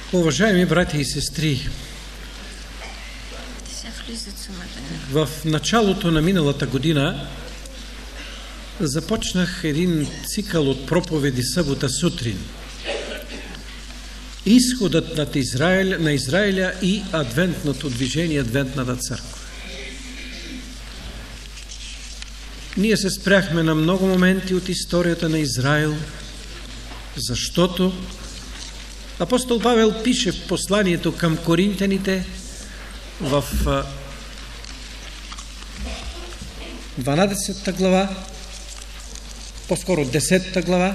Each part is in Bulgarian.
Уважаеми братя и сестри, в началото на миналата година започнах един цикъл от проповеди събота сутрин. Изходът на Израиля и адвентното движение, адвентната църква. Ние се спряхме на много моменти от историята на Израил, защото апостол Павел пише в посланието към коринтяните в 12 глава, по-скоро 10 глава,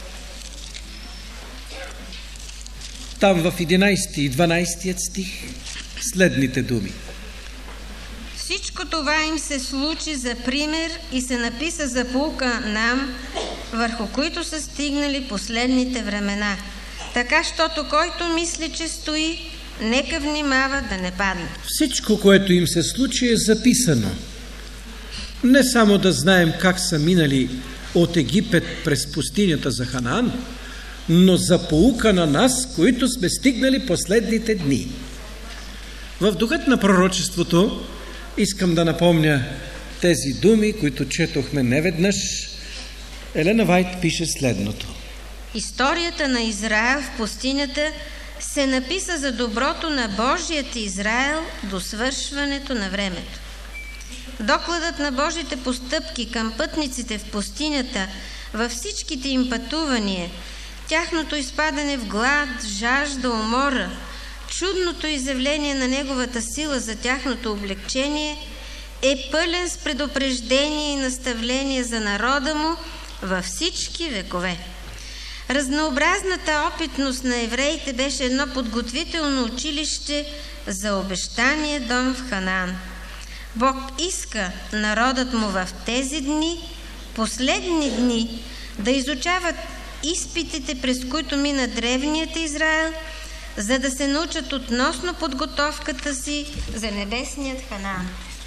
там в 11 и 12 стих следните думи. Всичко това им се случи за пример и се написа за поука нам, върху които са стигнали последните времена. Така, щото който мисли, че стои, нека внимава да не падне. Всичко, което им се случи, е записано. Не само да знаем как са минали от Египет през пустинята за Ханаан, но за поука на нас, които сме стигнали последните дни. В духът на пророчеството искам да напомня тези думи, които четохме неведнъж. Елена Вайт пише следното. Историята на Израил в пустинята се написа за доброто на Божият Израил до свършването на времето. Докладът на Божите постъпки към пътниците в пустинята във всичките им пътувания, тяхното изпадане в глад, жажда, умора, чудното изявление на Неговата сила за тяхното облегчение е пълен с предупреждение и наставление за народа му във всички векове. Разнообразната опитност на евреите беше едно подготвително училище за обещания дом в Ханаан. Бог иска народът му в тези дни, последни дни, да изучават изпитите, през които мина древният Израил, за да се научат относно подготовката си за небесният Ханаан.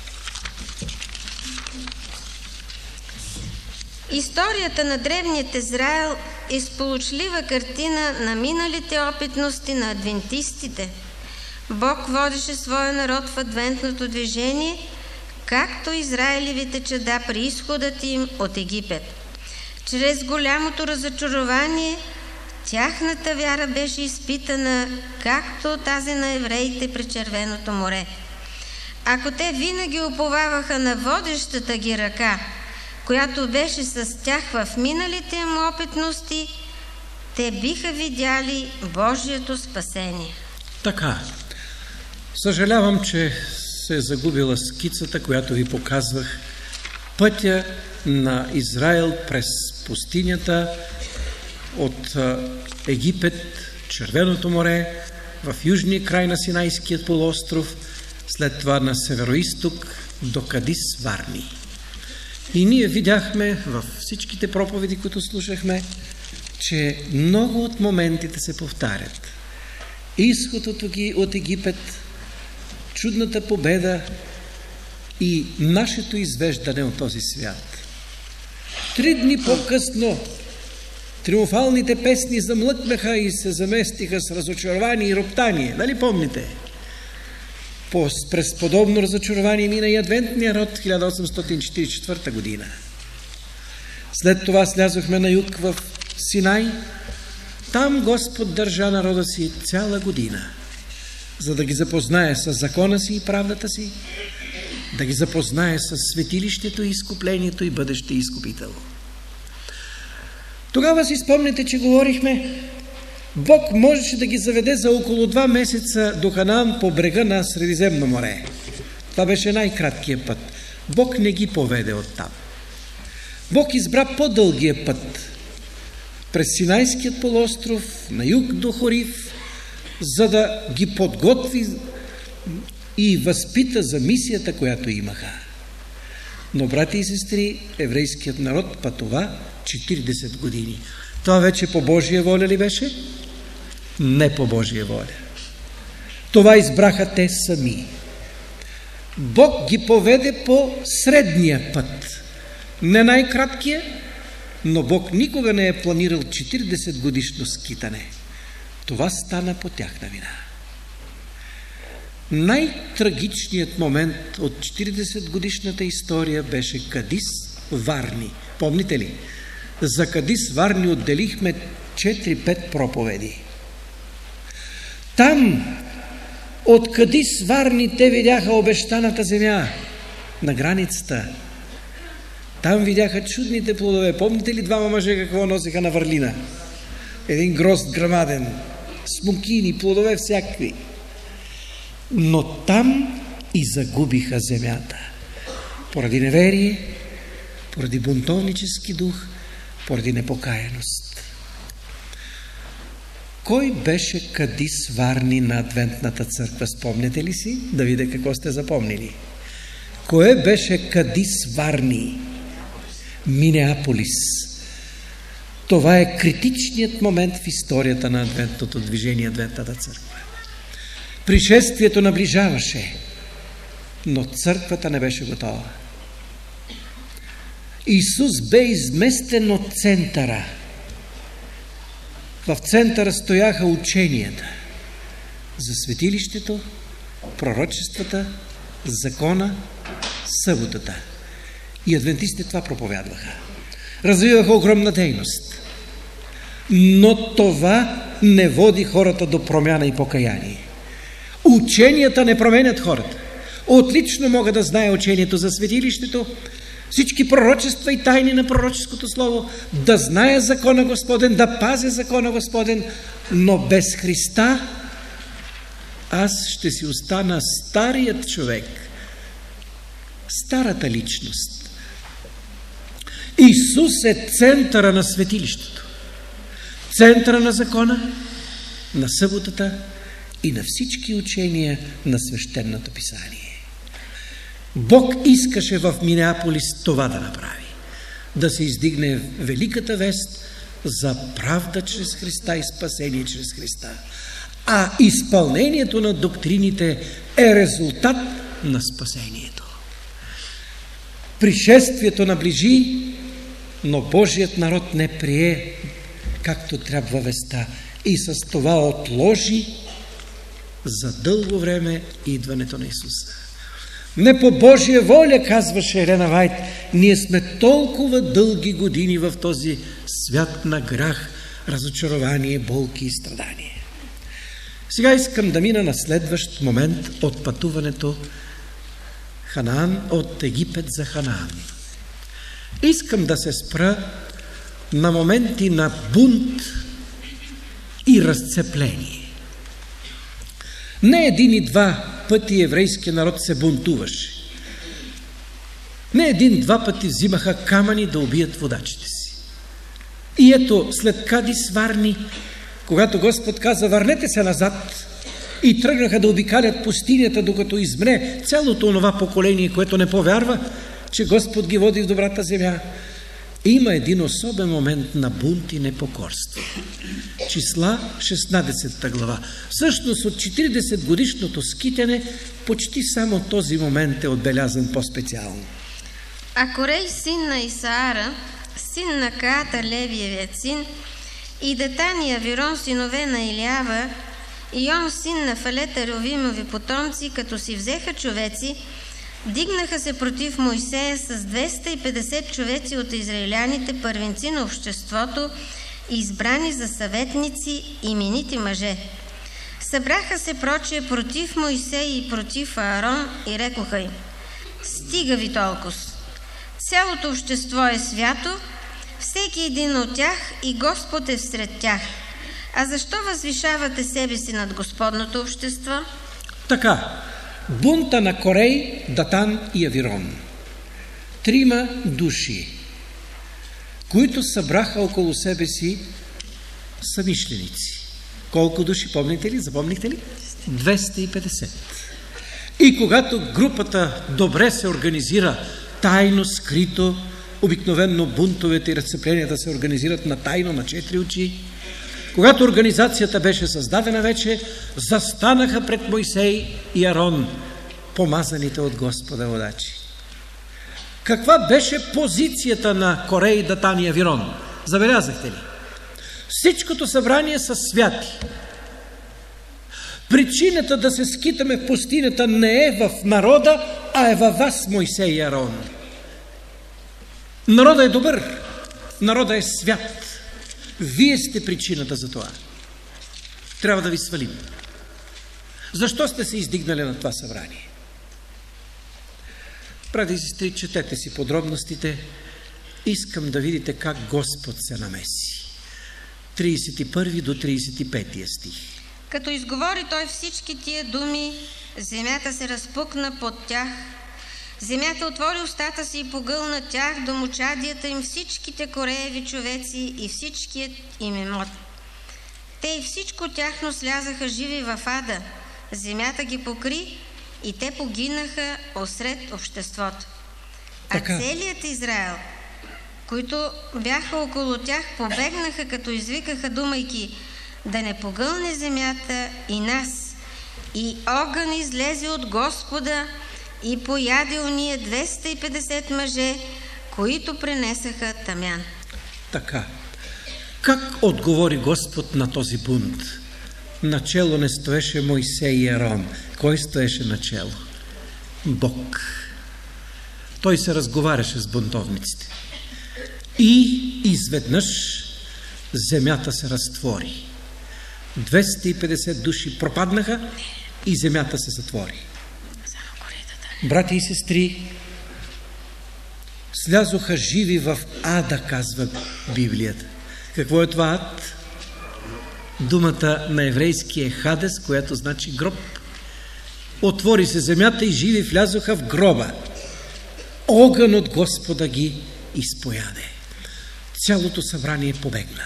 Историята на древният Израил е сполучлива картина на миналите опитности на адвентистите. Бог водеше своя народ в адвентното движение, както израилевите чада при изходът им от Египет. Чрез голямото разочарование тяхната вяра беше изпитана, както тази на евреите при Червеното море. Ако те винаги уповаваха на водещата ги ръка, която беше с тях в миналите им опитности, те биха видяли Божието спасение. Така, съжалявам, че се е загубила скицата, която ви показвах. Пътя на Израил през пустинята от Египет, Червеното море, в южния край на Синайският полуостров, след това на североизток до Кадис Варни. И ние видяхме във всичките проповеди, които слушахме, че много от моментите се повтарят. Изходът от Египет, чудната победа и нашето извеждане от този свят. 3 дни по-късно триумфалните песни замлъкнаха и се заместиха с разочарование и роптание. Нали помните? През подобно разочарование мина и адвентния род 1844 година. След това слязохме на юг в Синай. Там Господ държа народа си цяла година, за да ги запознае с закона си и правдата си, да ги запознае с светилището и изкуплението и бъдеще изкупител. Тогава си спомните, че говорихме, Бог можеше да ги заведе за около 2 месеца до Ханаан по брега на Средиземно море. Това беше най-краткият път. Бог не ги поведе оттам. Бог избра по-дългия път през Синайският полуостров, на юг до Хорив, за да ги подготви и възпита за мисията, която имаха. Но, брати и сестри, еврейският народ пътува 40 години. Това вече по Божия воля ли беше? Не по Божия воля. Това избраха те сами. Бог ги поведе по средния път. Не най-краткия, но Бог никога не е планирал 40 годишно скитане. Това стана по тяхна вина. Най-трагичният момент от 40-годишната история беше Кадис Варни. Помните ли? За Кадис Варни отделихме 4-5 проповеди. Там, от Кадис Варни, те видяха обещаната земя на границата. Там видяха чудните плодове. Помните ли двама мъже какво носиха на върлина? Един грозд грамаден, смокини, плодове всякакви. Но там и загубиха земята. Поради неверие, поради бунтовнически дух, поради непокаяност. Кой беше Кадис Варни на Адвентната църква? Спомняте ли си? Да видя какво сте запомнили. Кое беше Кадис Варни? Минеаполис. Това е критичният момент в историята на Адвентното движение, Адвентната църква. Пришествието наближаваше, но църквата не беше готова. Исус бе изместен от центъра. В центъра стояха ученията за светилището, пророчествата, закона, съботата. И адвентистите това проповядваха. Развиваха огромна дейност. Но това не води хората до промяна и покаяние. Ученията не променят хората. Отлично мога да знае учението за светилището, всички пророчества и тайни на пророческото слово, да зная закона Господен, да пазя закона Господен, но без Христа аз ще си остана старият човек, старата личност. Исус е центъра на светилището, центъра на закона, на съботата и на всички учения на свещеното писание. Бог искаше в Минеаполис това да направи. Да се издигне великата вест за правда чрез Христа и спасение чрез Христа. А изпълнението на доктрините е резултат на спасението. Пришествието наближи, но Божият народ не прие както трябва веста и с това отложи за дълго време идването на Исуса. Не по Божия воля, казваше Елена Вайт, ние сме толкова дълги години в този свят на грях, разочарование, болки и страдание. Сега искам да мина на следващ момент от пътуването Ханаан, от Египет за Ханаан. Искам да се спра на моменти на бунт и разцепление. Не един и два пъти еврейския народ се бунтуваше. Не един-два пъти взимаха камъни да убият водачите си. И ето, след Кадис Варни, когато Господ каза, върнете се назад, и тръгнаха да обикалят пустинята, докато измре цялото онова поколение, което не повярва, че Господ ги води в добрата земя. Има един особен момент на бунт и непокорство. Числа 16 глава. Всъщност от 40 годишното скитане почти само този момент е отбелязан по-специално. А Корей, син на Исаара, син на Каата, Левиевият син, и Датан и Авирон, синове на Илиава, и Он, син на Фалета, Ровимови потомци, като си взеха човеци, дигнаха се против Мойсея с 250 човеци от израиляните, първенци на обществото, избрани за съветници, именити мъже. Събраха се прочие против Мойсей и против Аарон и рекоха им: стига ви толкова! Цялото общество е свято, всеки един от тях, и Господ е всред тях. А защо възвишавате себе си над Господното общество? Така, бунта на Корей, Датан и Авирон. 3 души, които събраха около себе си съмишленици. Колко души, помните ли? Запомнихте ли? 250. И когато групата добре се организира, тайно, скрито, обикновено бунтовете и разцепленията се организират на тайно, на 4 очи, когато организацията беше създадена вече, застанаха пред Мойсей и Арон, помазаните от Господа водачи. Каква беше позицията на Корей, Датан и Авирон? Забелязахте ли? Всичкото събрание са святи. Причината да се скитаме в пустинята не е в народа, а е във вас, Мойсей и Арон. Народът е добър, народът е свят. Вие сте причината за това. Трябва да ви свалим. Защо сте се издигнали на това събрание? Братя и сестри, четете си подробностите. Искам да видите как Господ се намеси. 31 до 35 стих. Като изговори той всички тия думи, земята се разпукна под тях. Земята отвори устата си и погълна тях, домочадията им, всичките корееви човеци и всичкият им имот. Те и всичко тяхно слязаха живи в ада. Земята ги покри и те погинаха осред обществото. А целият Израел, които бяха около тях, побегнаха, като извикаха, думайки: да не погълне земята и нас. И огън излезе от Господа и пояде уния 250 мъже, които пренесаха тамян. Така. Как отговори Господ на този бунт? Начело не стоеше Мойсей и Арон. Кой стоеше начело? Бог. Той се разговаряше с бунтовниците. И изведнъж земята се разтвори. 250 души пропаднаха и земята се затвори. Брати и сестри, слязоха живи в ада, казва Библията. Какво е това ад? Думата на еврейски е Хадес, която значи гроб. Отвори се земята и живи влязоха в гроба. Огън от Господа ги изпояде. Цялото събрание побегна.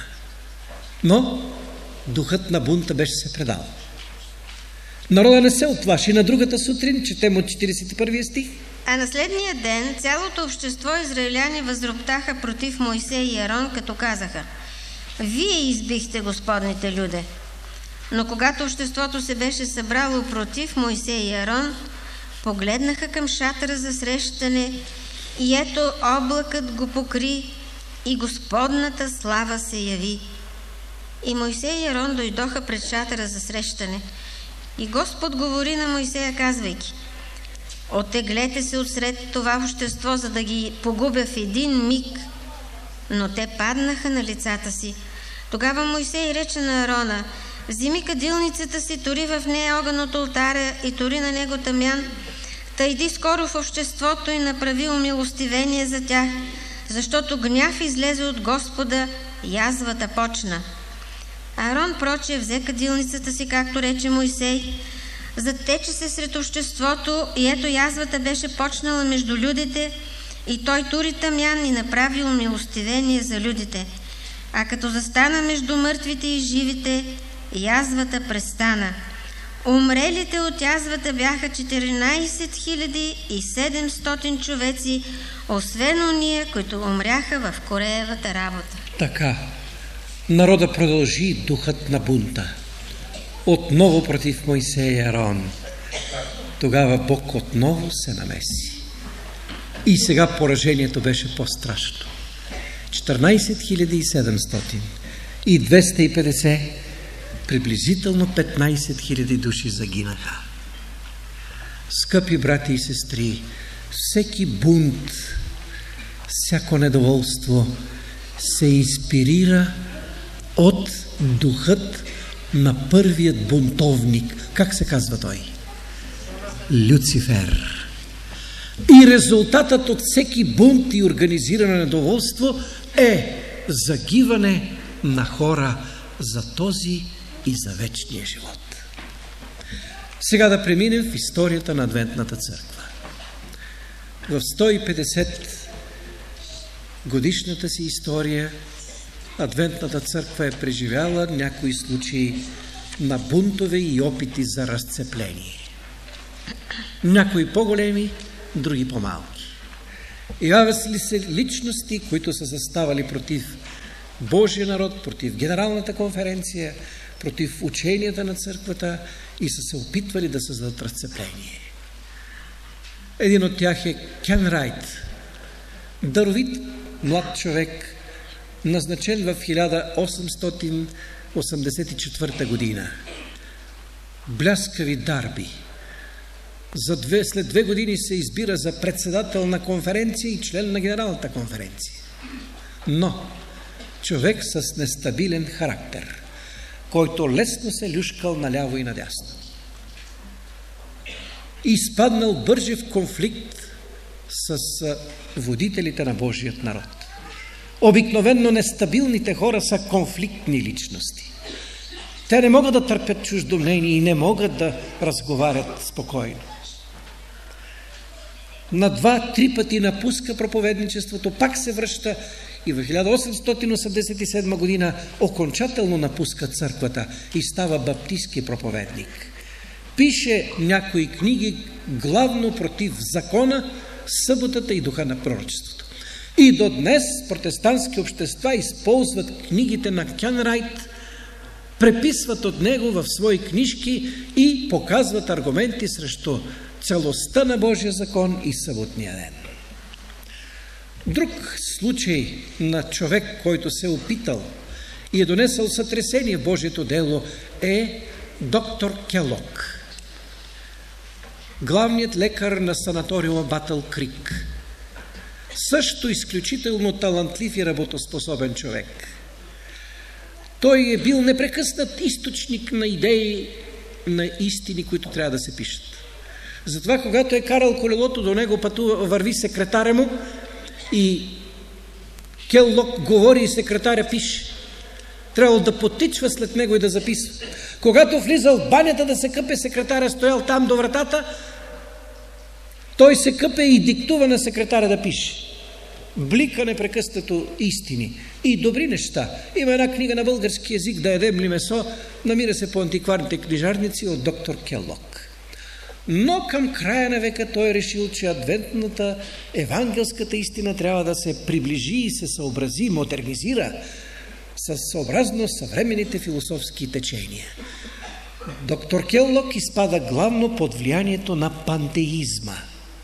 Но духът на бунта беше се предал. Народа не се отплаши. На другата сутрин, четем от 41 стих. А на следния ден цялото общество израиляни възроптаха против Мойсей и Арон, като казаха: вие избихте Господните люде. Но когато обществото се беше събрало против Мойсей и Арон, погледнаха към шатъра за срещане и ето облакът го покри и Господната слава се яви. И Мойсей и Арон дойдоха пред шатъра за срещане. И Господ говори на Мойсея, казвайки: оттеглете се отсред това общество, за да ги погубя в един миг. Но те паднаха на лицата си. Тогава Мойсей рече на Арона: вземи кадилницата си, тури в нея огън от олтаря и тури на него тамян. Та иди скоро в обществото и направи умилостивение за тях, защото гняв излезе от Господа, язвата почна. Арон проче взе кадилницата си, както рече Мойсей, затече се сред обществото и ето язвата беше почнала между людите и той тури тамян и направи умилостивение за людите. А като застана между мъртвите и живите, язвата престана. Умрелите от язвата бяха 14 700 човеци, освен ония, които умряха в кореевата работа. Така, народа продължи духът на бунта. Отново против Мойсей и Арон. Тогава Бог отново се намеси. И сега поражението беше по-страшно. 14 700 и 250, приблизително 15 000 души загинаха. Скъпи брати и сестри, всеки бунт, всяко недоволство се инспирира от духът на първият бунтовник. Как се казва той? Люцифер. И резултатът от всеки бунт и организирано недоволство е загиване на хора за този и за вечния живот. Сега да преминем в историята на Адвентната църква. В 150 годишната си история Адвентната църква е преживяла някои случаи на бунтове и опити за разцепление. Някои по-големи, други по-малки. Явяват ли се личности, които са заставали против Божия народ, против Генералната конференция, против ученията на църквата и са се опитвали да създадат разцепление. Един от тях е Кен Райт, даровит млад човек, назначен в 1884 година. бляскави дарби. След 2 години се избира за председател на конференция и член на Генералната конференция. Но човек с нестабилен характер, който лесно се люшкал наляво и надясно. Изпаднал бърже в конфликт с водителите на Божият народ. Обикновено нестабилните хора са конфликтни личности. Те не могат да търпят чуждомнение и не могат да разговарят спокойно. На 2-3 пъти напуска проповедничеството, пак се връща и в 1887 година окончателно напуска църквата и става баптистски проповедник. Пише някои книги главно против закона, съботата и духа на пророчеството. И до днес протестантски общества използват книгите на Кенрайт, преписват от него в свои книжки и показват аргументи срещу целостта на Божия закон и съботния ден. Друг случай на човек, който се опитал и е донесъл сътресение в Божието дело, е доктор Келок, главният лекар на санаториума Батъл Крик. Също изключително талантлив и работоспособен човек. Той е бил непрекъснат източник на идеи, на истини, които трябва да се пишат. Затова, когато е карал колелото, до него върви секретаря му и Келлок говори и секретаря пише. Трябвало да потичва след него и да записва. Когато влизал в банята да се къпе, секретаря стоял там до вратата, той се къпе и диктува на секретаря да пише. Блика непрекъснато истини и добри неща. Има една книга на български език "Да ядем ли месо", намира се по антикварните книжарници от доктор Келлок. Но към края на века той е решил, че адвентната евангелската истина трябва да се приближи и се съобрази, модернизира съобразно съвременните философски течения. Доктор Келлок изпада главно под влиянието на пантеизма.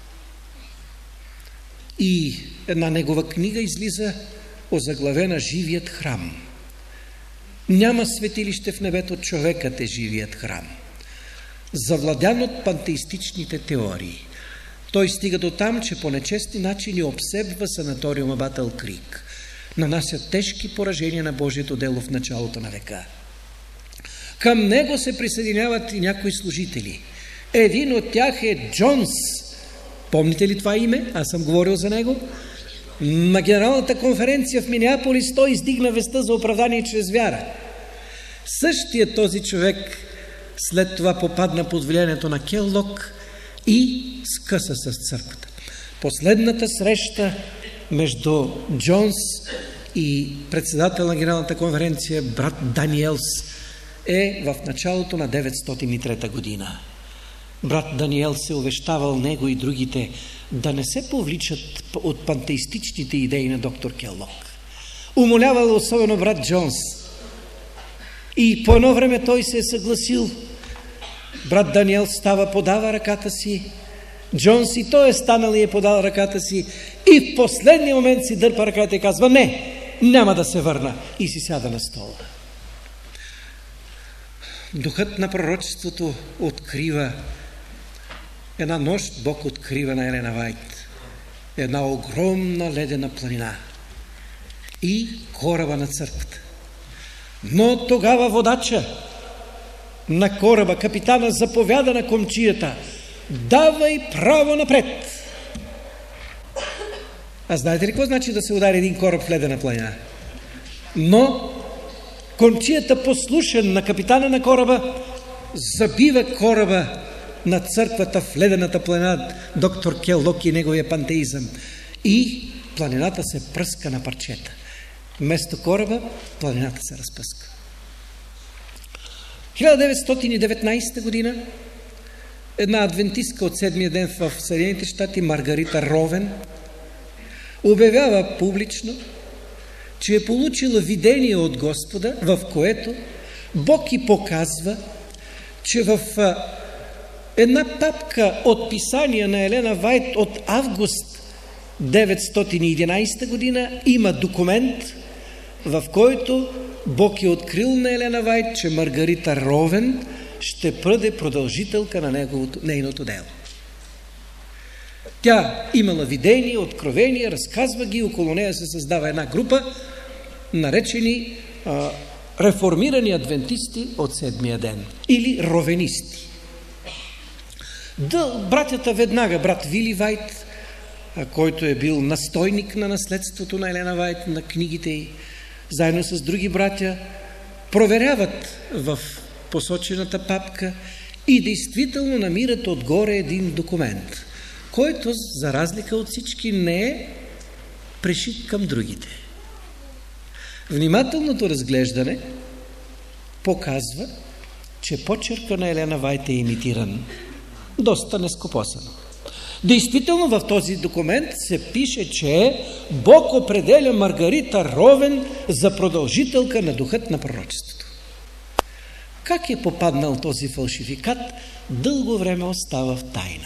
И една негова книга излиза озаглавена "Живият храм". Няма светилище в небето, човекът е живият храм. Завладян от пантеистичните теории. Той стига до там, че по нечестни начини обсебва санаториума Батъл Крик. Нанася тежки поражения на Божието дело в началото на века. Към него се присъединяват и някои служители. Един от тях е Джонс. Помните ли това име? Аз съм говорил за него. На Генералната конференция в Минеаполис той издигна веста за оправдание чрез вяра. Същият този човек след това попадна под влиянието на Келлок и скъса с църквата. Последната среща между Джонс и председател на Генералната конференция брат Даниелс е в началото на 903 година. Брат Даниел се увещавал него и другите да не се повличат от пантеистичните идеи на доктор Келлок. Умолявал особено брат Джонс. И по едно време той се е съгласил. Брат Даниел става, подава ръката си. Джонс и той е станал и е подал ръката си. И в последния момент си дърпа ръката и казва: "Не, няма да се върна." И си сяда на стола. Духът на пророчеството открива една нощ. Бог открива на Елена Вайт една огромна ледена планина и кораба на църквата. Но тогава водача на кораба, капитана, заповяда на комчията: "Давай право напред!" А знаете ли какво значи да се удари един кораб в ледена планина? Но комчията, послушен на капитана на кораба, забива кораба на църквата в ледената планина, доктор Келлок и неговия пантеизъм. И планината се пръска на парчета. Вместо кораба, планината се разпъска. 1919 година една адвентистка от седмия ден в Съединените щати, Маргарита Ровен, обявява публично, че е получила видение от Господа, в което Бог й показва, че в една папка от писания на Елена Вайт от август 911 година има документ, в който Бог е открил на Елена Вайт, че Маргарита Ровен ще бъде продължителка на нейното дело. Тя имала видения, откровения, разказва ги, около нея се създава една група, наречени реформирани адвентисти от седмия ден или ровенисти. Братята веднага, брат Вили Вайт, който е бил настойник на наследството на Елена Вайт, на книгите й, заедно с други братя, проверяват в посочената папка и действително намират отгоре един документ, който, за разлика от всички, не е пришит към другите. Внимателното разглеждане показва, че почерка на Елена Вайт е имитиран. Доста нескопосано. Действително в този документ се пише, че Бог определя Маргарита Ровен за продължителка на духът на пророчеството. Как е попаднал този фалшификат, дълго време остава в тайна.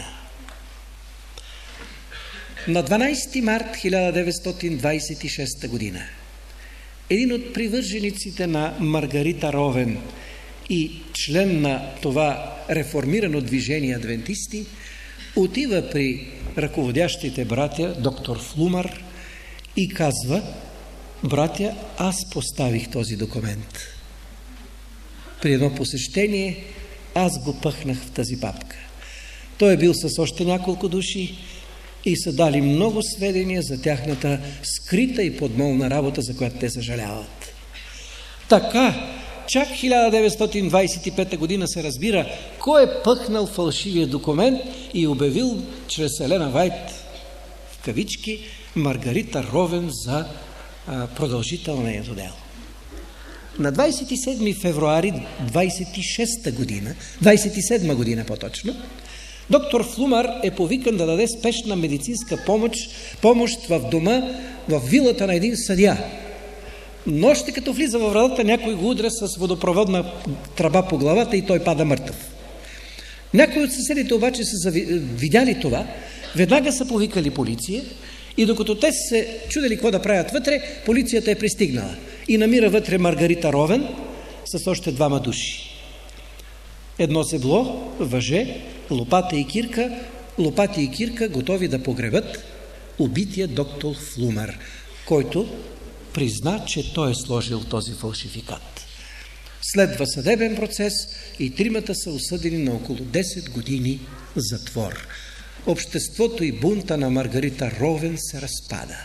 На 12 март 1926 година един от привържениците на Маргарита Ровен и член на това реформирано движение адвентисти отива при ръководящите братя, доктор Флумар, и казва: братя, аз поставих този документ. При едно посещение аз го пъхнах в тази папка. Той е бил с още няколко души и са дали много сведения за тяхната скрита и подмолна работа, за която те съжаляват. Така, чак 1925 година се разбира кой е пъхнал фалшивия документ и обявил чрез Елена Вайт, в кавички, Маргарита Ровен за продължител на нейното дело. На 27 февруари 27 година по-точно, доктор Флумар е повикан да даде спешна медицинска помощ в дома, в вилата на един съдия. Но още като влиза във вратата, някой го удря с водопроводна тръба по главата и той пада мъртъв. Някои от съседите обаче са видяли това, веднага са повикали полиция и докато те се чудели какво да правят вътре, полицията е пристигнала и намира вътре Маргарита Ровен с още 2 души. Едно седло, въже, лопата и кирка готови да погребат убития доктор Флумар, който призна, че той е сложил този фалшификат. Следва съдебен процес и 3 са осъдени на около 10 години затвор. Обществото и бунта на Маргарита Ровен се разпада.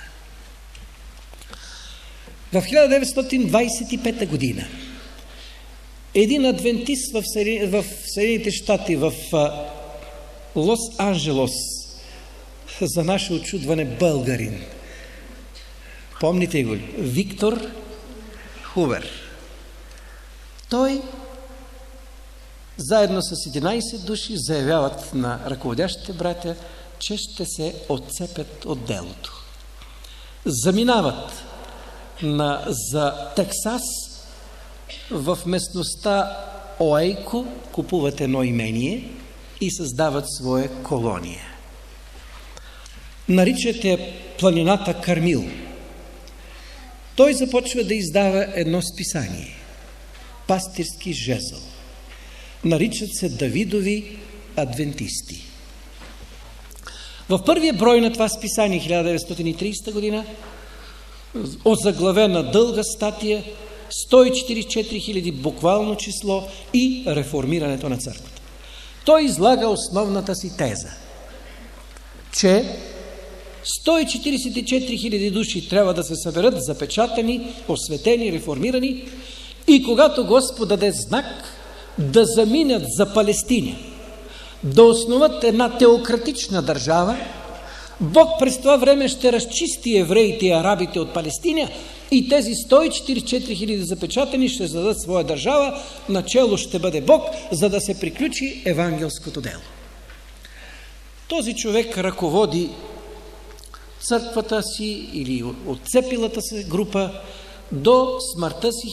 В 1925 година един адвентист в Съединените щати, в Лос-Анджелос, за наше очудване българин, помните го ли? Виктор Хувер. Той заедно с 11 души заявяват на ръководящите братя, че ще се отцепят от делото. Заминават за Тексас, в местността Оейко купуват едно имение и създават своя колония. Наричат я планината Кармил. Той започва да издава едно списание – Пастирски жезъл. Наричат се Давидови адвентисти. В първия брой на това списание, 1930 година, озаглавена дълга статия, 144 хиляди буквално число и реформирането на църквата. Той излага основната си теза, че 144 хиляди души трябва да се съберат, запечатани, осветени, реформирани, и когато Господ даде знак, да заминат за Палестина, да основат една теократична държава, Бог през това време ще разчисти евреите и арабите от Палестина и тези 144 хиляди запечатани ще зададат своя държава, начело ще бъде Бог, за да се приключи евангелското дело. Този човек ръководи църквата си или отцепилата се група до смъртта си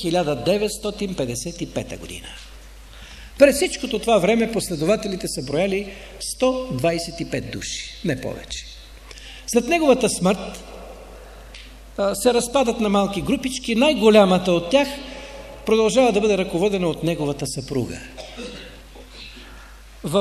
1955 година. През всичкото това време последователите са брояли 125 души, не повече. След неговата смърт се разпадат на малки групички, най-голямата от тях продължава да бъде ръководена от неговата съпруга. В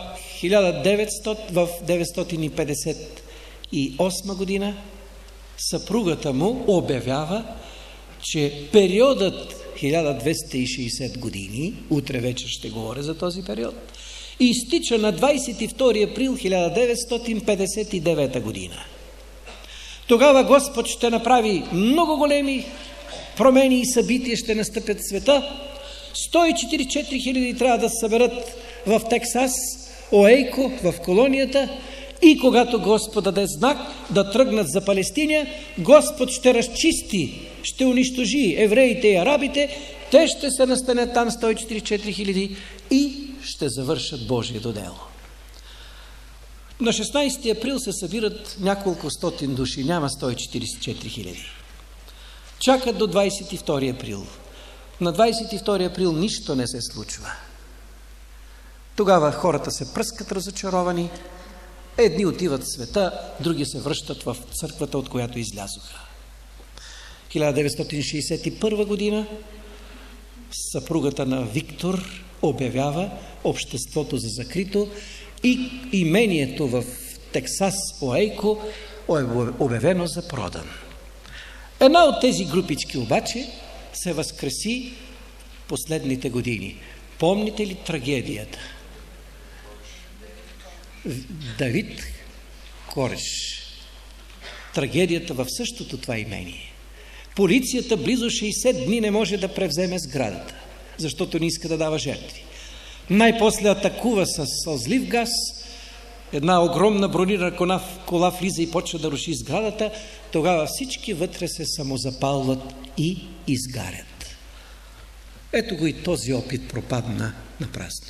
1958 година съпругата му обявява, че периодът 1260 години, утре вече ще говоря за този период, изтича на 22 април 1959 година. Тогава Господ ще направи много големи промени и събития, ще настъпят в света. 144 хиляди трябва да се съберат в Тексас, Оейко, в колонията, и когато Господ даде знак да тръгнат за Палестина, Господ ще разчисти, ще унищожи евреите и арабите, те ще се настанят там 144 хиляди и ще завършат Божието дело. На 16 април се събират няколко стотин души, няма 144 хиляди. Чакат до 22 април. На 22 април нищо не се случва. Тогава хората се пръскат разочаровани, едни отиват в света, други се връщат в църквата, от която излязоха. 1961 година съпругата на Виктор обявява обществото за закрито и имението в Тексас, Оейко, е обявено за продан. Една от тези групички обаче се възкреси последните години. Помните ли трагедията? Давид Кореш. Трагедията в същото това имение. Полицията близо 60 дни не може да превземе сградата, защото не иска да дава жертви. Най-после атакува с сълзлив газ, една огромна бронирана кола влиза и почва да руши сградата, тогава всички вътре се самозапалват и изгарят. Ето го и този опит пропадна напразно.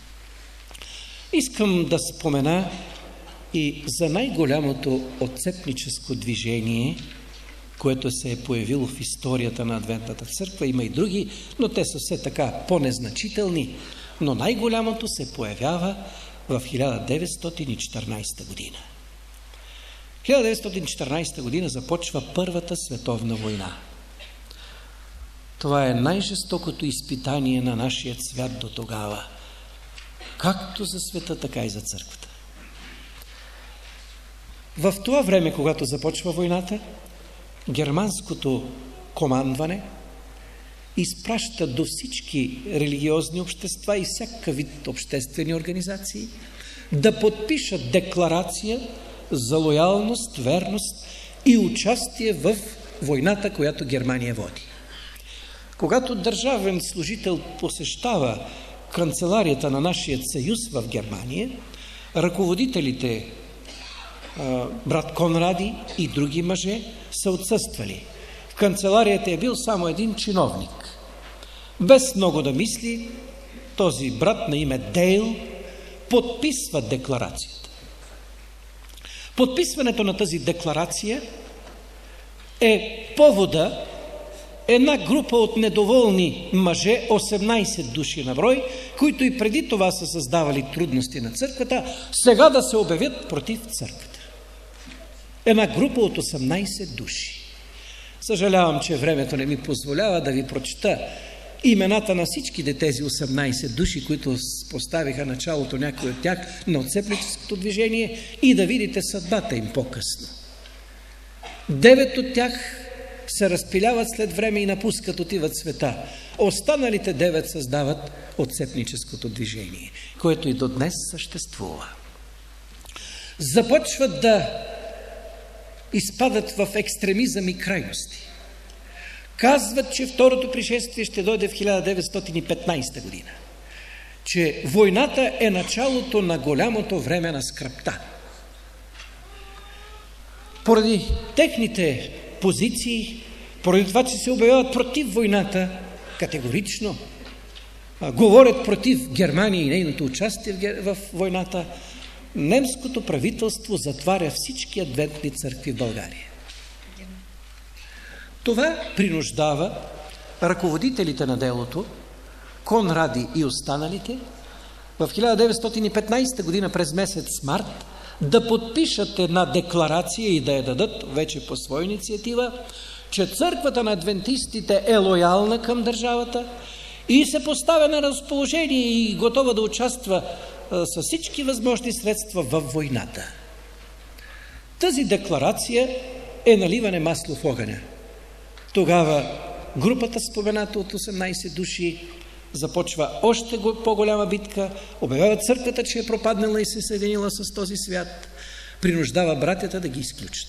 Искам да спомена и за най-голямото отцепническо движение, което се е появило в историята на Адвентната църква. Има и други, но те са все така по-незначителни. Но най-голямото се появява в 1914 година. 1914 година започва Първата световна война. Това е най-жестокото изпитание на нашия свят до тогава. Както за света, така и за църквата. В това време, когато започва войната, германското командване изпраща до всички религиозни общества и всякакъв вид обществени организации да подпишат декларация за лоялност, верност и участие в войната, която Германия води. Когато държавен служител посещава канцеларията на нашия съюз в Германия, ръководителите брат Конради и други мъже са отсъствали. В канцеларията е бил само един чиновник. Без много да мисли, този брат на име Дейл подписва декларацията. Подписването на тази декларация е повода една група от недоволни мъже, 18 души на брой, които и преди това са създавали трудности на църквата, сега да се обявят против църквата. Една група от 18 души. Съжалявам, че времето не ми позволява да ви прочета имената на всичките тези 18 души, които поставиха началото, някои от тях, на отцепническото движение, и да видите съдбата им по-късно. 9 от тях се разпиляват след време и напускат, отиват света. Останалите 9 създават отцепническото движение, което и до днес съществува. Започват да изпадат в екстремизъм и крайности. Казват, че второто пришествие ще дойде в 1915 година. Че войната е началото на голямото време на скръбта. Поради техните позиции, поради това, че се обявяват против войната, категорично, говорят против Германия и нейното участие в войната, немското правителство затваря всички адвентни църкви в България. Това принуждава ръководителите на делото, Конради и останалите, в 1915 година през месец март да подпишат една декларация и да я дадат вече по своя инициатива, че църквата на адвентистите е лоялна към държавата и се поставя на разположение и готова да участва с всички възможни средства във войната. Тази декларация е наливане масло в огъня. Тогава групата, спомената от 18 души, започва още по-голяма битка, обявява църквата, че е пропаднала и се съединила с този свят, принуждава братята да ги изключат.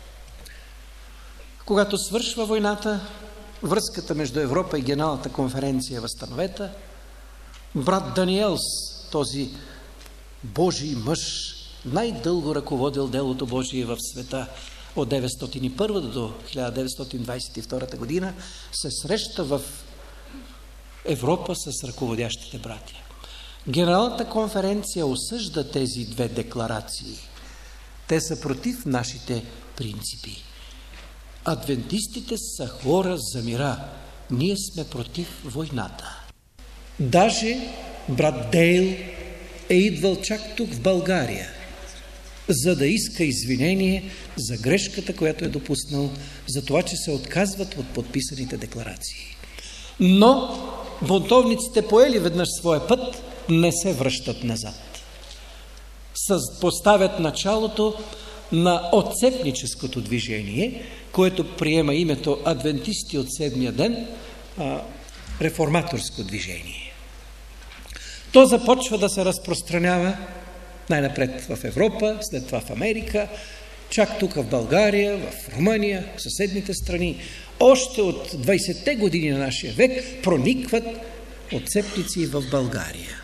Когато свършва войната, връзката между Европа и Генералната конференция е възстановена. Брат Даниелс, този Божий мъж, най-дълго ръководил делото Божие в света от 901 до 1922 година, се среща в Европа с ръководящите братия. Генералната конференция осъжда тези две декларации. Те са против нашите принципи. Адвентистите са хора за мира. Ние сме против войната. Даже брат Дейл е идвал чак тук в България, за да иска извинение за грешката, която е допуснал, за това, че се отказват от подписаните декларации. Но бунтовниците, поели веднъж своя път, не се връщат назад. Поставят началото на отцепническото движение, което приема името Адвентисти от седмия ден, реформаторско движение. То започва да се разпространява най-напред в Европа, след това в Америка, чак тук в България, в Румъния, в съседните страни. Още от 20-те години на нашия век проникват отцепници в България.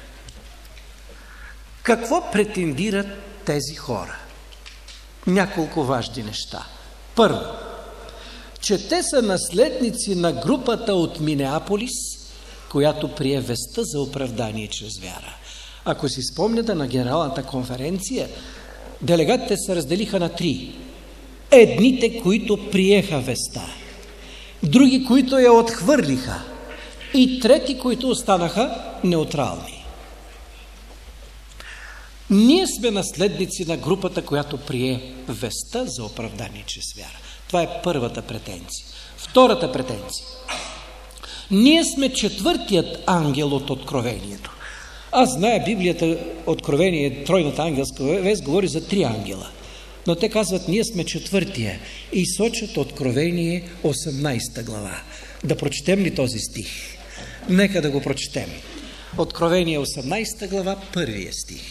Какво претендират тези хора? Няколко важни неща. Първо, че те са наследници на групата от Минеаполис, която прие вестта за оправдание чрез вяра. Ако си спомняте на Генералната конференция, делегатите се разделиха на три. Едните, които приеха вестта, други, които я отхвърлиха, и трети, които останаха неутрални. Ние сме наследници на групата, която прие вестта за оправдание чрез вяра. Това е първата претенция. Втората претенция. Ние сме четвъртият ангел от Откровението. Аз зная, Библията, Откровение, тройната ангелска вест, говори за 3 ангела. Но те казват, ние сме четвъртия и сочат Откровение 18 глава. Да прочетем ли този стих? Нека да го прочетем. Откровение 18 глава, първия стих.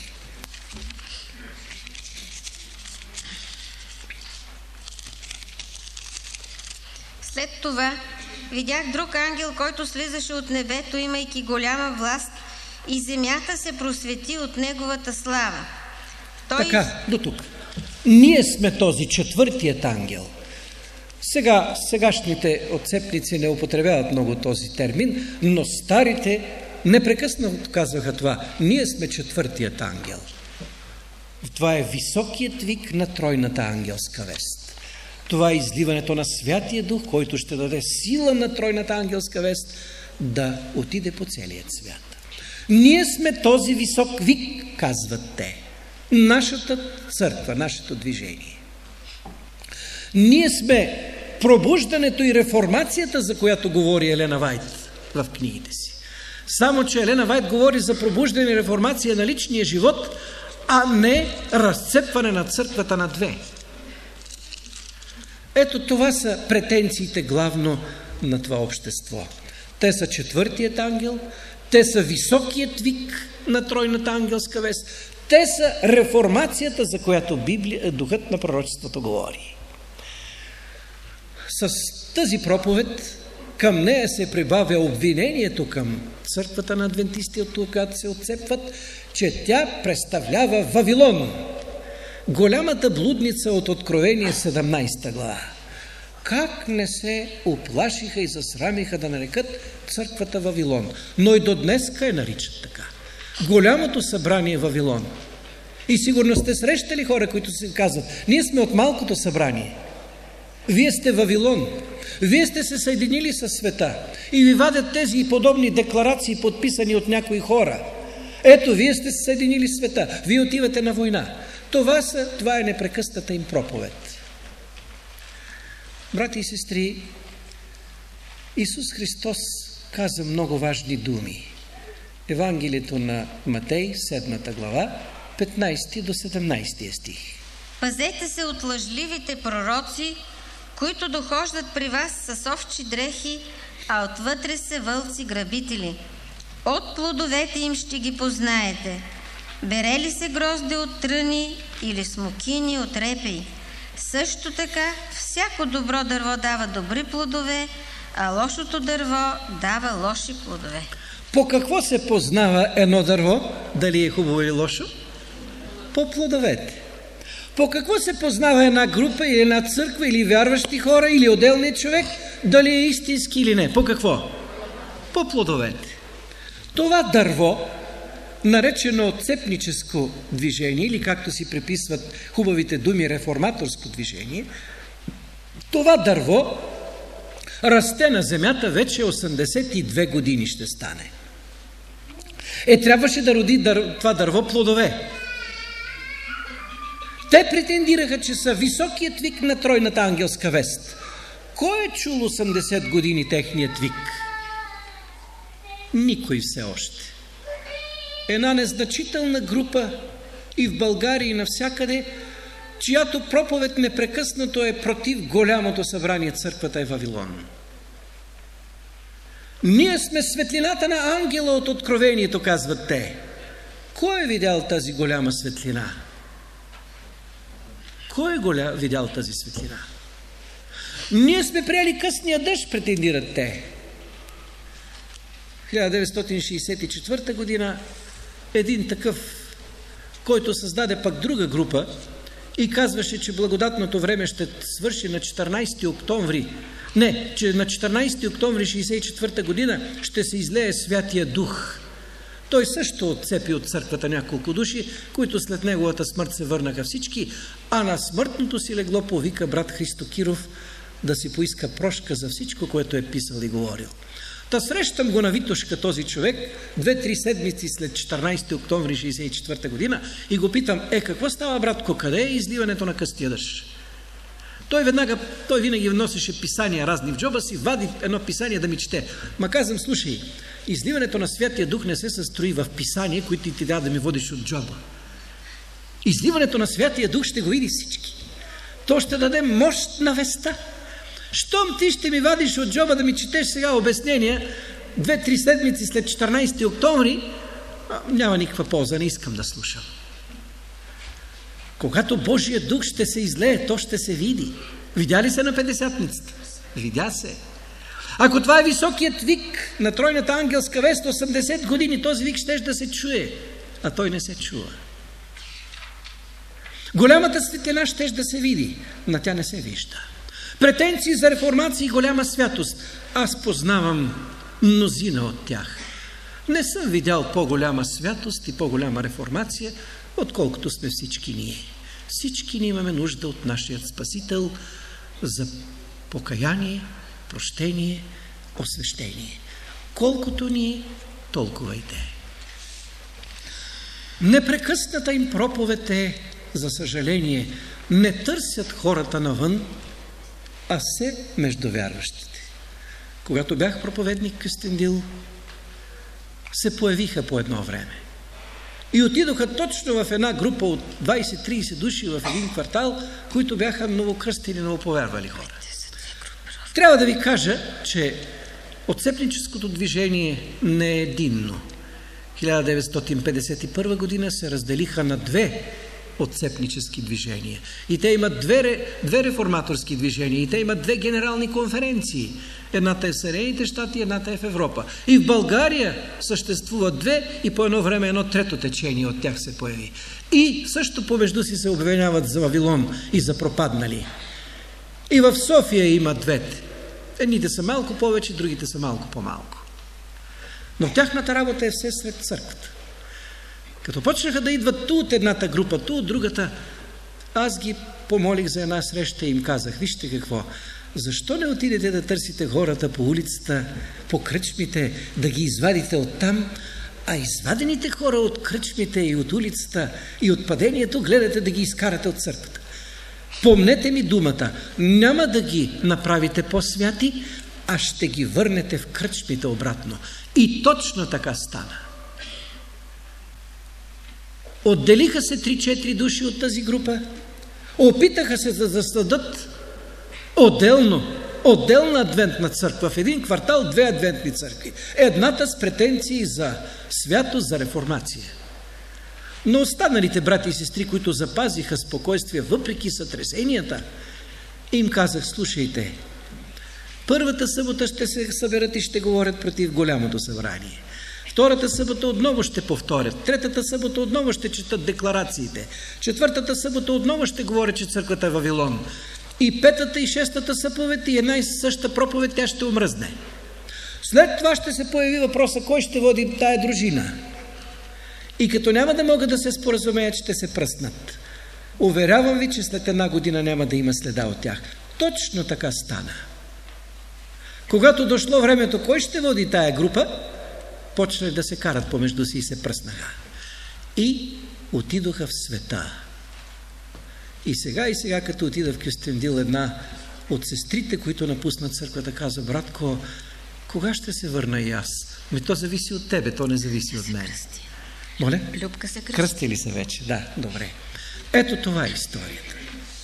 След това видях друг ангел, който слизаше от небето, имайки голяма власт, и земята се просвети от неговата слава. Така, до тук. Ние сме този четвъртият ангел. Сегашните отцепници не употребяват много този термин, но старите непрекъснато казваха това. Ние сме четвъртият ангел. Това е високият вик на тройната ангелска вест. Това е изливането на Святия Дух, който ще даде сила на тройната ангелска вест да отиде по целият свят. Ние сме този висок вик, казват те. Нашата църква, нашето движение. Ние сме пробуждането и реформацията, за която говори Елена Вайт в книгите си. Само че Елена Вайт говори за пробуждане и реформация на личния живот, а не разцепване на църквата на две. Ето това са претенциите главно на това общество. Те са четвъртият ангел, те са високият вик на тройната ангелска вест, те са реформацията, за която духът на пророчеството говори. С тази проповед към нея се прибавя обвинението към църквата на адвентисти, от когато се отцепват, че тя представлява Вавилон, голямата блудница от Откровение 17 глава. Как не се оплашиха и засрамиха да нарекат църквата Вавилон, но и до днеска я наричат така. Голямото събрание Вавилон. И сигурно сте срещали хора, които си казват, ние сме от малкото събрание. Вие сте Вавилон. Вие сте се съединили със света и ви вадят тези и подобни декларации, подписани от някои хора. Ето, вие сте се съединили с света. Вие отивате на война. Това е непрекъсната им проповед. Брати и сестри, Исус Христос каза много важни думи. Евангелието на Матей, 7 глава, 15 до 17 стих. Пазете се от лъжливите пророци, които дохождат при вас с овчи дрехи, а отвътре са вълци грабители. От плодовете им ще ги познаете. Бере ли се грозде от тръни или смокини от репей? Също така, всяко добро дърво дава добри плодове, а лошото дърво дава лоши плодове. По какво се познава едно дърво, дали е хубаво или лошо? По плодовете. По какво се познава една група или една църква, или вярващи хора, или отделният човек, дали е истински или не? По какво? По плодовете. Това дърво, наречено отцепническо движение, или както си приписват хубавите думи реформаторско движение, това дърво расте на земята вече 82 години ще стане. Трябваше да роди това дърво плодове. Те претендираха, че са високият вик на тройната ангелска вест. Кой е чул 80 години техният вик? Никой все още. Една незначителна група и в България и навсякъде, чиято проповед непрекъснато е против голямото събрание, църквата е Вавилон. Ние сме светлината на ангела от Откровението, казват те. Кой е видял тази голяма светлина? Кой е видял тази светлина? Ние сме приели късния дъжд, претендират те. 1964 година един такъв, който създаде пък друга група и казваше, че благодатното време ще свърши на 14 октомври. Не, че на 14 октомври 1964 година ще се излее Святия Дух. Той също отцепи от църквата няколко души, които след неговата смърт се върнаха всички, а на смъртното си легло повика брат Христо Киров да си поиска прошка за всичко, което е писал и говорил. Та срещам го на Витошка този човек, 2-3 седмици след 14 октомври 1964 година и го питам, какво става, братко, къде е изливането на къстия дъжд? Той винаги носеше писания разни в джоба си, вади едно писание да ми чете. Ма казвам, слушай, изливането на Святия Дух не се състои в писание, които ти трябва да ми водиш от джоба. Изливането на Святия Дух ще го види всички. То ще даде мощ на веста. Щом ти ще ми вадиш от джоба да ми четеш сега обяснения, 2-3 седмици след 14 октомври, няма никаква полза, не искам да слушам. Когато Божия Дух ще се излее, то ще се види. Видя ли се на Петдесятницата? Видя се. Ако това е високият вик на тройната ангелска вест, 80 години този вик ще да се чуе, а той не се чува. Голямата светлина ще да се види, но тя не се вижда. Претенции за реформация и голяма святост. Аз познавам мнозина от тях. Не съм видял по-голяма святост и по-голяма реформация, отколкото сме всички ние. Всички ние имаме нужда от нашия Спасител за покаяние, прощение, освещение. Колкото ни, толкова и те. Непрекъсната им проповед е, за съжаление, не търсят хората навън, а се между вярващите. Когато бях проповедник в Кюстендил, се появиха по едно време. И отидоха точно в една група от 20-30 души в един квартал, които бяха новокръстени, новоповярвали хора. Трябва да ви кажа, че отцепническото движение не е единно. 1951 година се разделиха на две отцепнически движения. И те имат две реформаторски движения. И те имат две генерални конференции. Едната е в Съединените щати, едната е в Европа. И в България съществуват две и по едно време едно трето течение от тях се появи. И също помежду си се обвиняват за Вавилон и за пропаднали. И в София има двете. Едните са малко повече, другите са малко по-малко. Но тяхната работа е все сред църквата. Като почнаха да идват ту от едната група, ту от другата, аз ги помолих за една среща и им казах, вижте какво, защо не отидете да търсите хората по улицата, по кръчмите, да ги извадите оттам, а извадените хора от кръчмите и от улицата и от падението гледате да ги изкарате от църквата. Помнете ми думата, няма да ги направите по-святи, а ще ги върнете в кръчмите обратно. И точно така стана. Отделиха се 3-4 души от тази група, опитаха се да засъдат отделна адвентна църква, в един квартал 2 адвентни църкви. Едната с претенции за святост, за реформация. Но останалите брати и сестри, които запазиха спокойствие въпреки сътресенията, им казах: слушайте, първата събота ще се съберат и ще говорят против голямото събрание. Втората събота отново ще повторят. Третата събота отново ще четат декларациите. Четвъртата събота отново ще говорят, че църквата е Вавилон. И петата и шестата съповед и една и съща проповед, тя ще омръзне. След това ще се появи въпроса: кой ще води тая дружина? И като няма да могат да се споразумеят, ще се пръснат. Уверявам ви, че след 1 година няма да има следа от тях. Точно така стана. Когато дошло времето кой ще води тая група, почнали да се карат помежду си и се пръснаха. И отидоха в света. И сега, като отида в Кюстендил, една от сестрите, които напуснат църквата, каза: братко, кога ще се върна и аз? То зависи от тебе, то не зависи от мен. Моля? Любка се кръсти. Кръстили се вече, да, добре. Ето това е историята.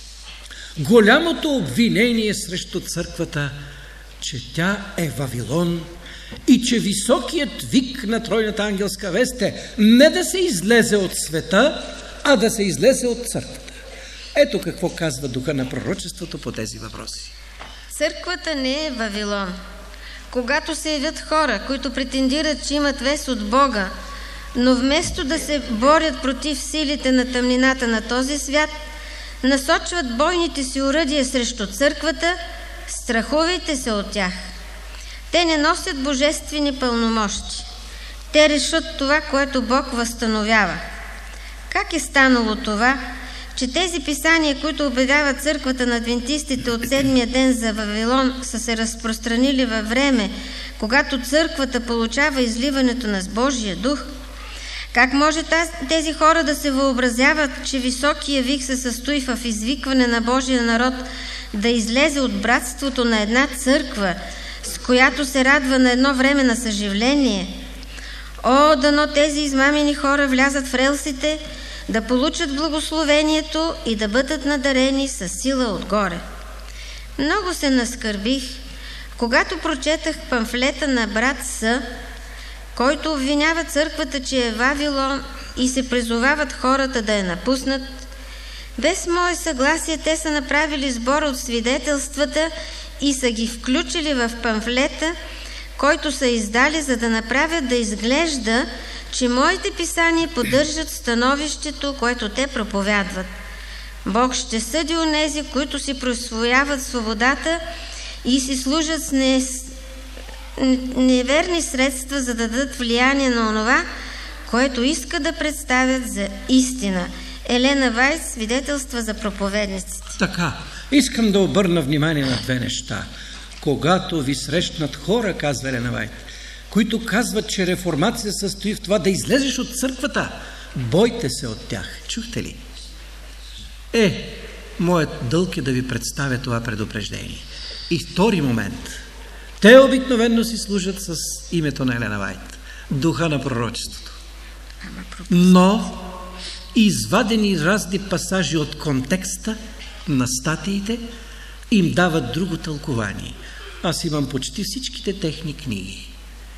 Голямото обвинение срещу църквата, че тя е Вавилон и че високият вик на тройната ангелска вест е не да се излезе от света, а да се излезе от църквата. Ето какво казва духа на пророчеството по тези въпроси. Църквата не е Вавилон. Когато се явят хора, които претендират, че имат вест от Бога, но вместо да се борят против силите на тъмнината на този свят, насочват бойните си оръдия срещу църквата, страхувайте се от тях. Те не носят божествени пълномощи. Те решат това, което Бог възстановява. Как е станало това, че тези писания, които обявяват църквата на адвентистите от 7-я ден за Вавилон, са се разпространили във време, когато църквата получава изливането на Божия дух? Как може тези хора да се въобразяват, че високия вик се състои в извикване на Божия народ да излезе от братството на една църква, с която се радва на едно време на съживление? О, дано тези измамени хора влязат в релсите, да получат благословението и да бъдат надарени със сила отгоре. Много се наскърбих, когато прочетах памфлета на брат С., който обвинява църквата, че е Вавилон и се призовават хората да я напуснат. Без мое съгласие те са направили сбор от свидетелствата и са ги включили в памфлета, който са издали, за да направят да изглежда, че моите писания поддържат становището, което те проповядват. Бог ще съди онези, които си присвояват свободата и си служат с неверни средства, за да дадат влияние на онова, което иска да представят за истина. Елена Вайт, свидетелства за проповедниците. Така, искам да обърна внимание на 2 неща. Когато ви срещнат хора, казва Елена Вайт, които казват, че реформация състои в това да излезеш от църквата, бойте се от тях. Чухте ли? Моят дълг е да ви представя това предупреждение. И втори момент. Те обикновено си служат с името на Елена Вайт, духа на пророчеството. Но извадени разни пасажи от контекста на статиите им дават друго тълкование. Аз имам почти всичките техни книги.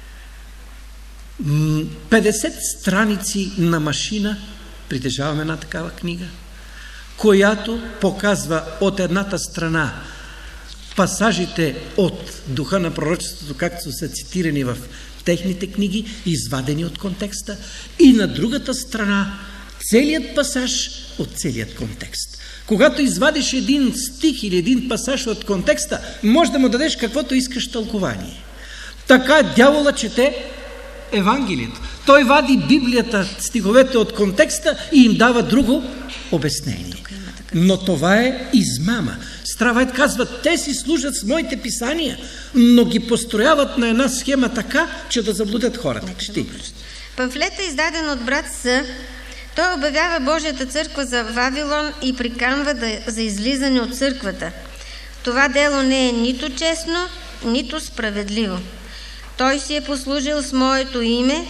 50 страници на машина, притежаваме една такава книга, която показва от едната страна пасажите от духа на пророчеството, както са цитирани в техните книги, извадени от контекста, и на другата страна целият пасаж от целият контекст. Когато извадиш един стих или един пасаж от контекста, може да му дадеш каквото искаш тълкование. Така дявола чете Евангелието. Той вади Библията, стиховете от контекста и им дава друго обяснение. Но това е измама. Стравайт казва, те си служат с моите писания, но ги построяват на една схема така, че да заблудят хората. Памфлета, издаден от брат С., той обявява Божията църква за Вавилон и приканва за излизане от църквата. Това дело не е нито честно, нито справедливо. Той си е послужил с моето име,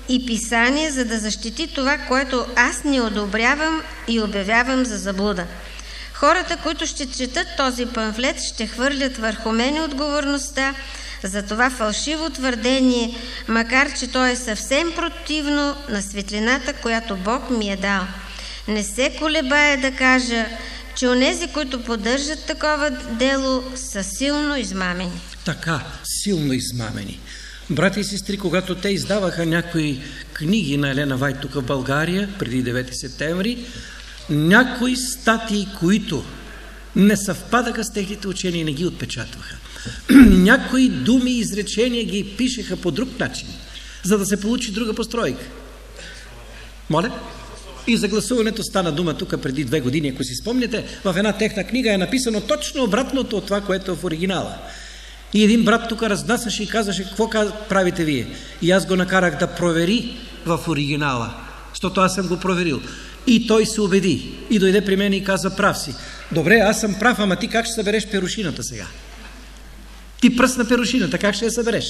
и писание, за да защити това, което аз не одобрявам и обявявам за заблуда. Хората, които ще четат този памфлет, ще хвърлят върху мене отговорността за това фалшиво твърдение, макар че то е съвсем противно на светлината, която Бог ми е дал. Не се колебая да кажа, че онези, които поддържат такова дело, са силно измамени. Така, силно измамени. Брати и сестри, когато те издаваха някои книги на Елена Вайт тук в България, преди 9 септември, някои статии, които не съвпадаха с техните учения, не ги отпечатваха. Някои думи и изречения ги пишеха по друг начин, за да се получи друга постройка. Моля? И за гласуването стана дума тук преди 2 години, ако си спомняте, в една техна книга е написано точно обратното от това, което е в оригинала. И един брат тук разнасяше и казваше: какво правите вие? И аз го накарах да провери в оригинала, защото аз съм го проверил. И той се убеди и дойде при мен и каза: прав си. Добре, аз съм прав, ама ти как ще събереш перушината сега? Ти пръсна перушината, как ще я събереш?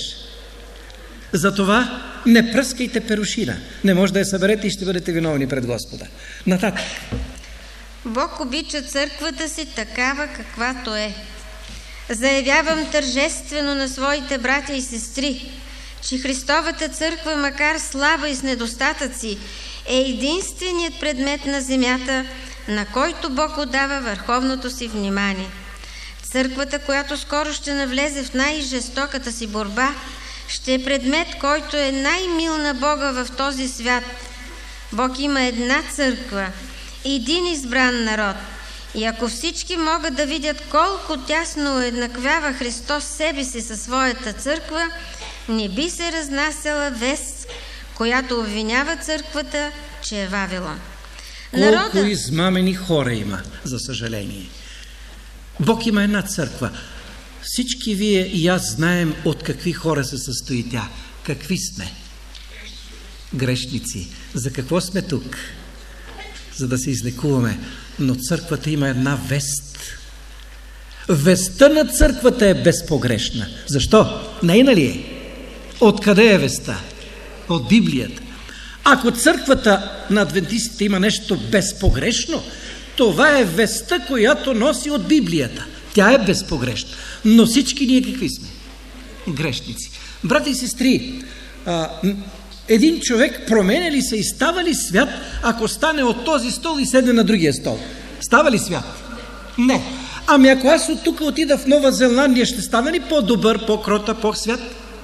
Затова не пръскайте перушина. Не може да я съберете и ще бъдете виновни пред Господа. Нататък. Бог обича църквата си такава, каквато е. Заявявам тържествено на своите братя и сестри, че Христовата църква, макар слаба и с недостатъци, е единственият предмет на земята, на който Бог отдава върховното си внимание. Църквата, която скоро ще навлезе в най-жестоката си борба, ще е предмет, който е най-мил на Бога в този свят. Бог има една църква, един избран народ. И ако всички могат да видят колко тясно уеднаквява Христос себе си със своята църква, не би се разнасяла вест, която обвинява църквата, че е Вавилон. Колко измамени хора има, за съжаление. Бог има една църква. Всички вие и аз знаем от какви хора се състои тя. Какви сме? Грешници. За какво сме тук? За да се излекуваме. Но църквата има една вест. Вестта на църквата е безпогрешна. Защо? Нейна ли е? Откъде е вестта? От Библията. Ако църквата на адвентистите има нещо безпогрешно, това е вестта, която носи от Библията. Тя е безпогрешна. Но всички ние какви сме? Грешници. Брати и сестри, един човек променя ли се и става ли свят, ако стане от този стол и седне на другия стол? Става ли свят? Не. Ами ако аз от тук отида в Нова Зеландия, ще стане ли по-добър, по-крота, по-свят?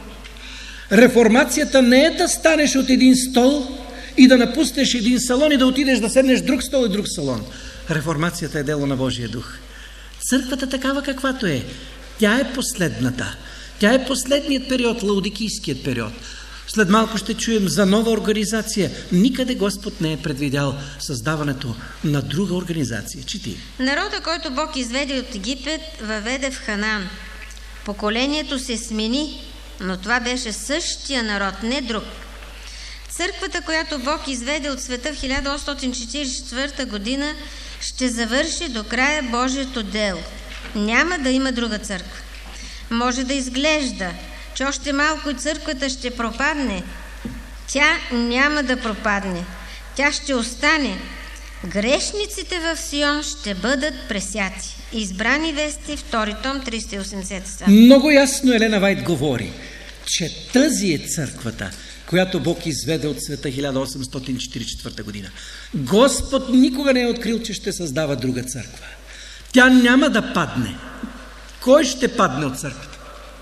Реформацията не е да станеш от един стол и да напуснеш един салон и да отидеш да седнеш в друг стол и друг салон. Реформацията е дело на Божия дух. Църквата такава каквато е, тя е последната. Тя е последният период, лаодикийският период. След малко ще чуем за нова организация. Никъде Господ не е предвидял създаването на друга организация. Чети. Народа, който Бог изведе от Египет, въведе в Ханаан. Поколението се смени, но това беше същия народ, не друг. Църквата, която Бог изведе от света в 1844 година, ще завърши до края Божието дело. Няма да има друга църква. Може да изглежда, че още малко и църквата ще пропадне. Тя няма да пропадне. Тя ще остане. Грешниците в Сион ще бъдат пресяти. Избрани вести, 2 том, 380 страница. Много ясно Елена Вайт говори, че тази е църквата, която Бог изведе от света 1844 година. Господ никога не е открил, че ще създава друга църква. Тя няма да падне. Кой ще падне от църквата?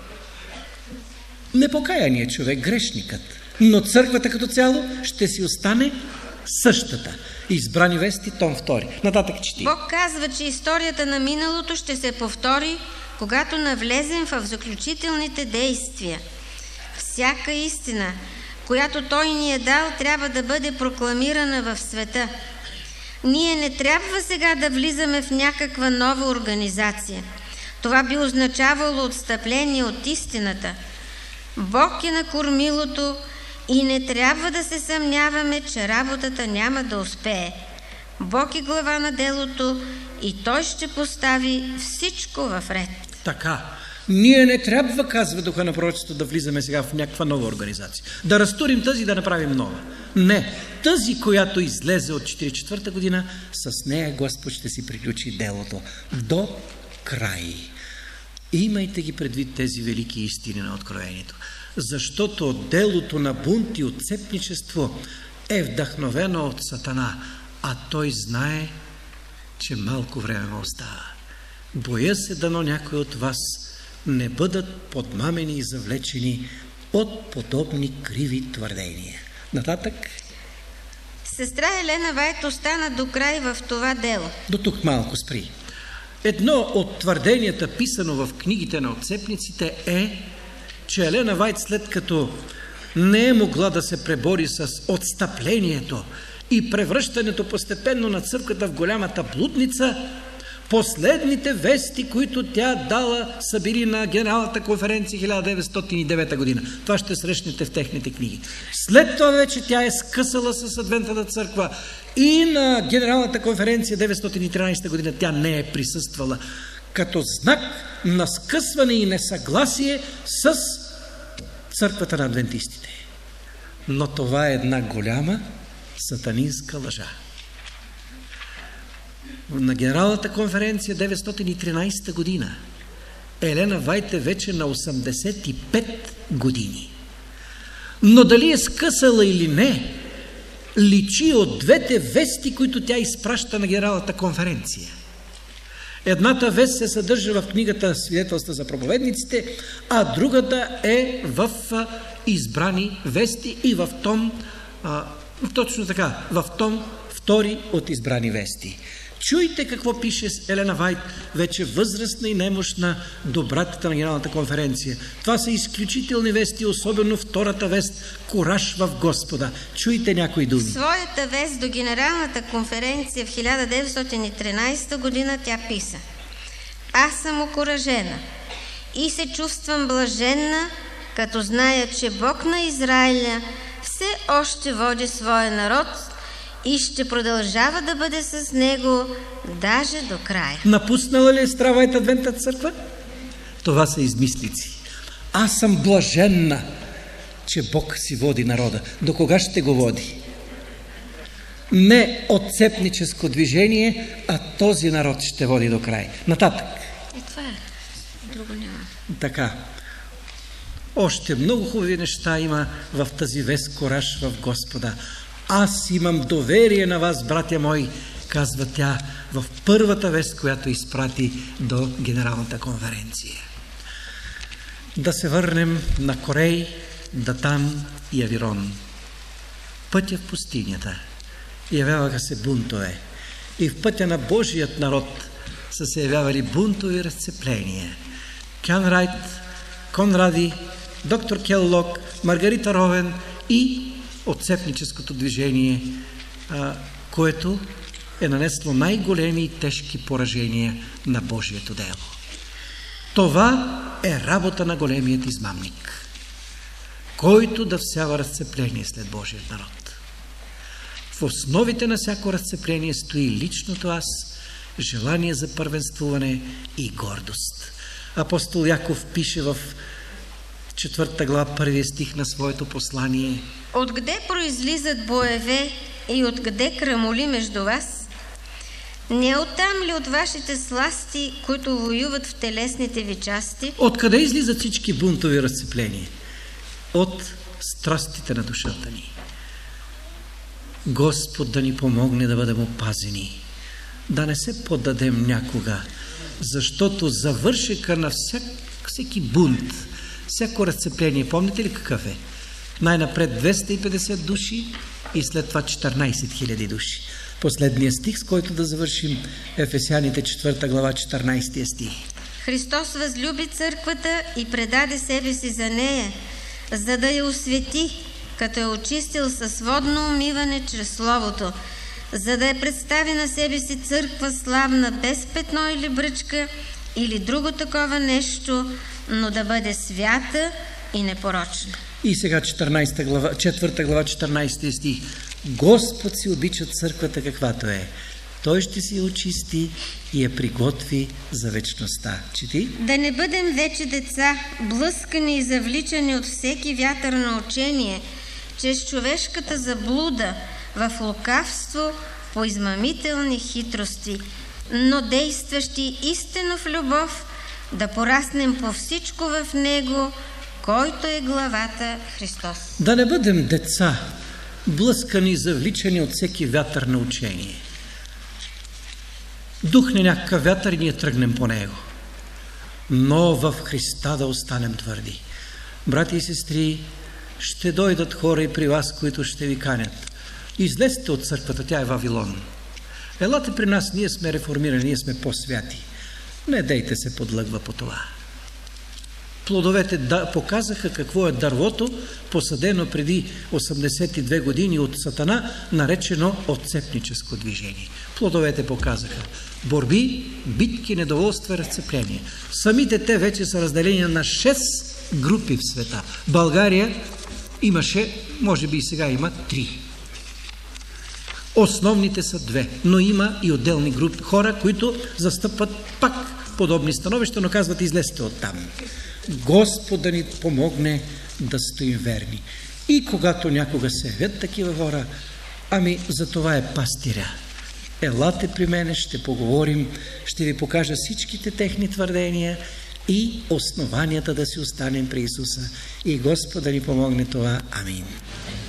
Непокаяният човек, грешникът. Но църквата като цяло ще си остане същата. Избрани вести, том 2. Нататък чети. Бог казва, че историята на миналото ще се повтори, когато навлезем в заключителните действия. Всяка истина, която Той ни е дал, трябва да бъде прокламирана в света. Ние не трябва сега да влизаме в някаква нова организация. Това би означавало отстъпление от истината. Бог е на кормилото и не трябва да се съмняваме, че работата няма да успее. Бог е глава на делото и Той ще постави всичко в ред. Така, Ние не трябва, казва духа на пророчеството, да влизаме сега в някаква нова организация. Да разтурим тази, да направим нова. Не. Тази, която излезе от 44-та година, с нея Господ ще си приключи делото. До край. Имайте ги предвид тези велики истини на откровението. Защото делото на бунт и отцепничество е вдъхновено от Сатана, а той знае, че малко време му остава. Боя се дано някой от вас не бъдат подмамени и завлечени от подобни криви твърдения. Нататък. Сестра Елена Вайт остана до край в това дело. До тук малко спри. Едно от твърденията, писано в книгите на отцепниците, е, че Елена Вайт, след като не е могла да се пребори с отстъплението и превръщането постепенно на църквата в голямата блудница, последните вести, които тя дала, са били на Генералната конференция 1909 година. Това ще срещнете в техните книги. След това вече тя е скъсала с Адвентната църква и на Генералната конференция 1913 година тя не е присъствала, като знак на скъсване и несъгласие с църквата на адвентистите. Но това е една голяма сатанинска лъжа. На Генералната конференция 1913 година Елена Вайт е вече на 85 години. Но дали е скъсала или не, личи от двете вести, които тя изпраща на Генералната конференция. Едната вест се съдържа в книгата Свидетелства за проповедниците, а другата е в избрани вести и в том, точно така, в том втори от избрани вести. Чуйте какво пише Елена Вайт, вече възрастна и немощна, до братята на Генералната конференция. Това са изключителни вести, особено втората вест «Кураж в Господа». Чуйте някои думи. В своята вест до Генералната конференция в 1913 година тя писа: «Аз съм окуражена и се чувствам блаженна, като зная, че Бог на Израиля все още води своя народ и ще продължава да бъде с него даже до края». Напуснала ли е сестра Вайт Адвентната църква? Това са измислици. Аз съм блаженна, че Бог си води народа. До кога ще го води? Не отцепническо движение, а този народ ще води до край. Нататък. И това е. Друго няма. Така. Още много хубави неща има в тази вест «Кураж в Господа». Аз имам доверие на вас, братя мои, казва тя в първата вест, която изпрати до Генералната конференция. Да се върнем на Корей, Датан и Авирон. Пътя в пустинята. Явяваха се бунтове. И в пътя на Божият народ са се явявали бунтови разцепления. Кенрайт, Конради, доктор Келлок, Маргарита Ровен и отцепническото движение, което е нанесло най-големи и тежки поражения на Божието дело. Това е работа на големият измамник, който да всява разцепление след Божият народ. В основите на всяко разцепление стои личното аз, желание за първенствуване и гордост. Апостол Яков пише в 4 глава, 1 стих на своето послание: «Откъде произлизат боеве и откъде крамоли между вас? Не оттам ли от вашите сласти, които воюват в телесните ви части?» Откъде излизат всички бунтови разцепления? От страстите на душата ни. Господ да ни помогне да бъдем опазени, да не се поддадем някога, защото завършека на всеки бунт, всяко разцепление, помните ли какъв е? Най-напред 250 души и след това 14 000 души. Последния стих, с който да завършим, Ефесяните 4 глава, 14 стих. «Христос възлюби църквата и предаде себе си за нея, за да я освети, като я очистил с водно умиване чрез Словото, за да я представи на себе си църква славна, без петно или бръчка, или друго такова нещо, но да бъде свята и непорочна». И сега 4 глава, 14 стих. Господ си обича църквата каквато е, Той ще си я очисти и я приготви за вечността. Чети. Да не бъдем вече деца, блъскани и завличани от всеки вятър на учение, чрез човешката заблуда, в лукавство, по измамителни хитрости, но действащи истинно в любов, да пораснем по всичко в Него, който е главата Христос. Да не бъдем деца, блъскани и завличани от всеки вятър на учение. Духне някакъв вятър и ние тръгнем по него. Но в Христа да останем твърди. Брати и сестри, ще дойдат хора и при вас, които ще ви канят. Излезте от църквата, тя е Вавилон. Елате при нас, ние сме реформирани, ние сме по-святи. Не дейте се подлъгва по това. Плодовете показаха какво е дървото, посадено преди 82 години от Сатана, наречено отцепническо движение. Плодовете показаха борби, битки, недоволства, разцепления. Самите те вече са разделени на 6 групи в света. България имаше, може би и сега има 3. Основните са 2, но има и отделни групи хора, които застъпват пак подобни становища, но казват: излезте оттам. Господ да ни помогне да стоим верни. И когато някога се явят такива хора, за това е пастиря. Елате при мене, ще поговорим, ще ви покажа всичките техни твърдения и основанията да си останем при Исуса. И Господ да ни помогне това. Амин.